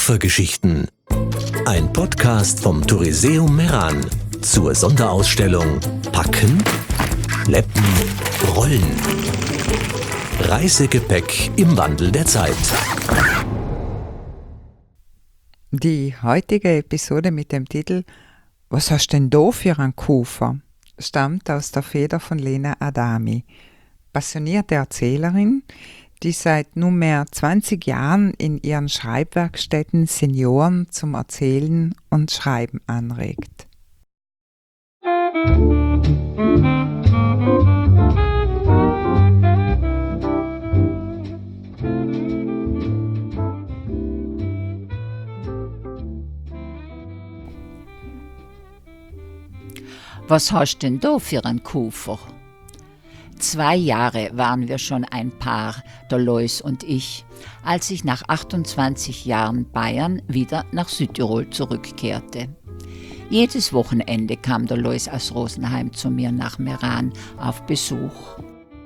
Koffergeschichten. Ein Podcast vom Touriseum Meran zur Sonderausstellung Packen, Schleppen, Rollen. Reisegepäck im Wandel der Zeit. Die heutige Episode mit dem Titel „Was hast denn da für einen Koffer?" stammt aus der Feder von Lena Adami, passionierte Erzählerin, die seit nunmehr 20 Jahren in ihren Schreibwerkstätten Senioren zum Erzählen und Schreiben anregt. Was hast denn da für einen Koffer? 2 Jahre waren wir schon ein Paar, der Lois und ich, als ich nach 28 Jahren Bayern wieder nach Südtirol zurückkehrte. Jedes Wochenende kam der Lois aus Rosenheim zu mir nach Meran auf Besuch.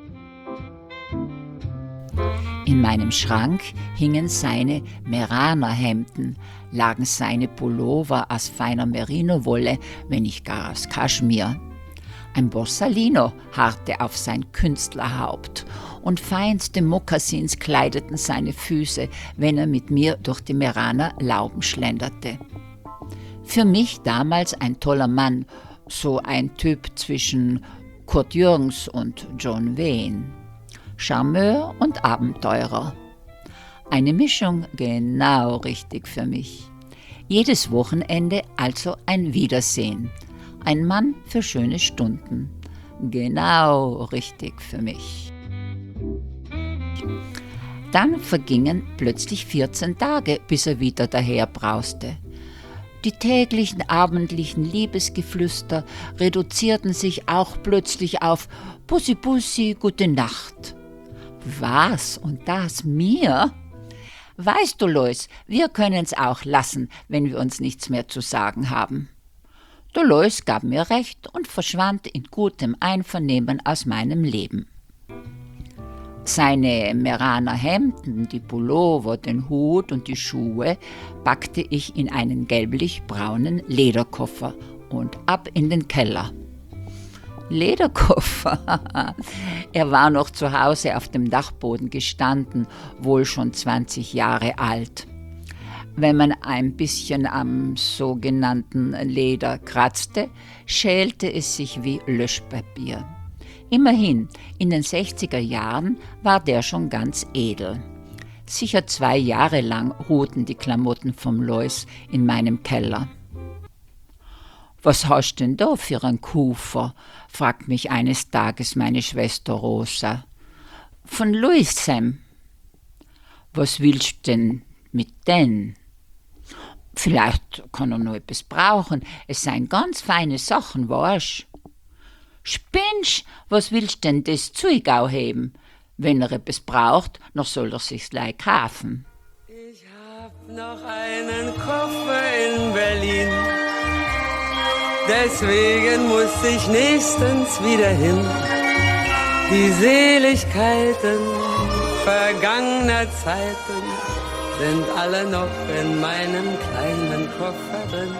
In meinem Schrank hingen seine Meraner Hemden, lagen seine Pullover aus feiner Merino-Wolle, wenn nicht gar aus Kaschmir. Ein Borsalino harrte auf sein Künstlerhaupt und feinste Mokassins kleideten seine Füße, wenn er mit mir durch die Meraner Lauben schlenderte. Für mich damals ein toller Mann, so ein Typ zwischen Kurt Jürgens und John Wayne. Charmeur und Abenteurer. Eine Mischung genau richtig für mich. Jedes Wochenende also ein Wiedersehen. Ein Mann für schöne Stunden. Genau richtig für mich. Dann vergingen plötzlich 14 Tage, bis er wieder daherbrauste. Die täglichen, abendlichen Liebesgeflüster reduzierten sich auch plötzlich auf Pussy Pussy, gute Nacht. Was? Und das mir? Weißt du, Lois, wir können's auch lassen, wenn wir uns nichts mehr zu sagen haben. Der Lois gab mir recht und verschwand in gutem Einvernehmen aus meinem Leben. Seine Meraner Hemden, die Pullover, den Hut und die Schuhe packte ich in einen gelblich-braunen Lederkoffer und ab in den Keller. Lederkoffer. Er war noch zu Hause auf dem Dachboden gestanden, wohl schon 20 Jahre alt. Wenn man ein bisschen am sogenannten Leder kratzte, schälte es sich wie Löschpapier. Immerhin, in den 60er Jahren war der schon ganz edel. Sicher 2 Jahre lang ruhten die Klamotten vom Lois in meinem Keller. »Was hast denn da für einen Koffer?« fragt mich eines Tages meine Schwester Rosa. »Von Louis Sam.« »Was willst denn mit denn?« »Vielleicht kann er noch etwas brauchen. Es seien ganz feine Sachen, weißt?« »Spinnst? Was willst denn das Zeug auch heben? Wenn er etwas braucht, noch soll er sich's gleich kaufen.« Ich hab noch einen Koffer in Berlin. Deswegen muss ich nächstens wieder hin. Die Seligkeiten vergangener Zeiten sind alle noch in meinem kleinen Koffer drin.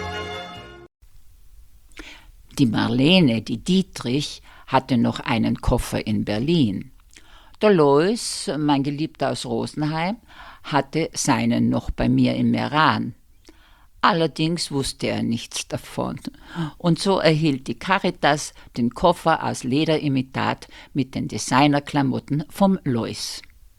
Die Marlene, die Dietrich, hatte noch einen Koffer in Berlin. Der Lois, mein Geliebter aus Rosenheim, hatte seinen noch bei mir in Meran. Allerdings wusste er nichts davon. Und so erhielt die Caritas den Koffer aus Lederimitat mit den Designerklamotten vom Lois.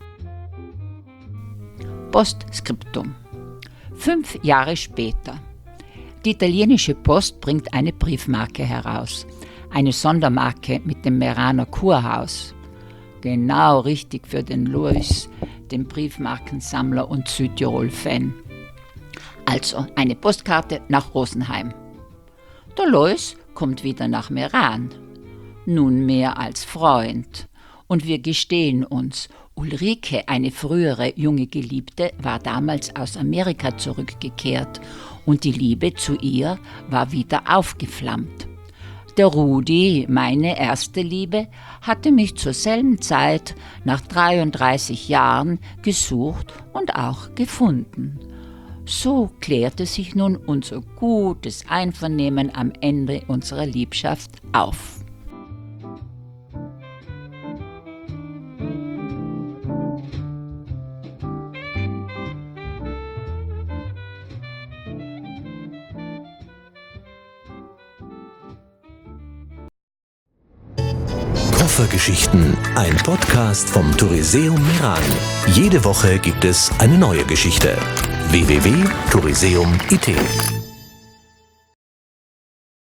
Postskriptum. 5 Jahre später. Die italienische Post bringt eine Briefmarke heraus. Eine Sondermarke mit dem Meraner Kurhaus. Genau richtig für den Lois, den Briefmarkensammler und Südtirol-Fan. Also eine Postkarte nach Rosenheim. Der Lois kommt wieder nach Meran. Nunmehr als Freund. Und wir gestehen uns, Ulrike, eine frühere junge Geliebte, war damals aus Amerika zurückgekehrt und die Liebe zu ihr war wieder aufgeflammt. Der Rudi, meine erste Liebe, hatte mich zur selben Zeit nach 33 Jahren gesucht und auch gefunden. So klärte sich nun unser gutes Einvernehmen am Ende unserer Liebschaft auf. Koffergeschichten, ein Podcast vom Touriseum Meran. Jede Woche gibt es eine neue Geschichte. www.touriseum.it